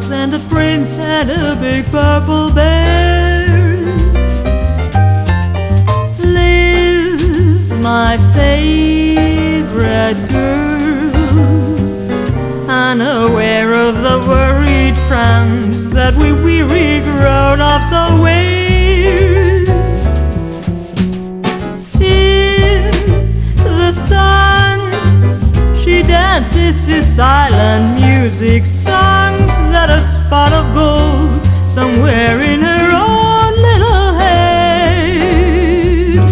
mouse and a prince and a big purple bear. Lives my favorite girl, unaware of the worried frowns that we weary grown-ups all wear. In the sun she dances to silent music, songs that are spot of gold somewhere in her own little head.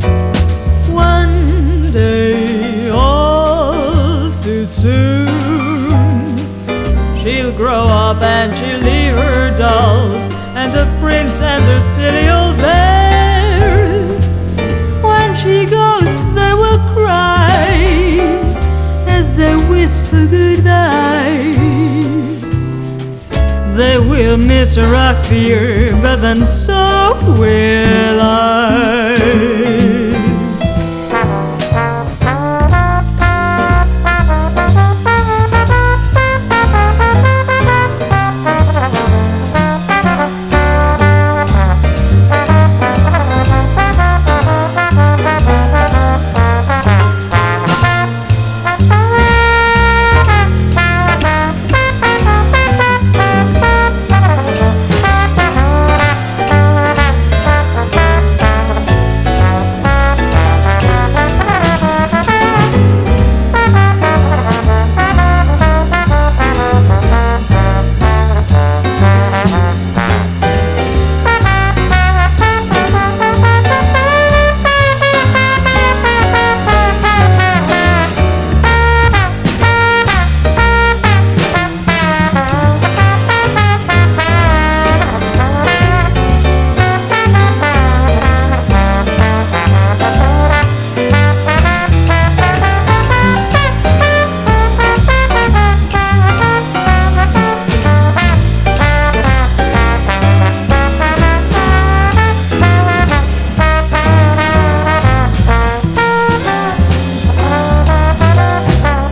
One day, all too soon, she'll grow up and she'll leave her dolls and the prince and her silly old bear. When she goes, they will cry as they whisper goodbye. They will miss her, I fear, but then so will I.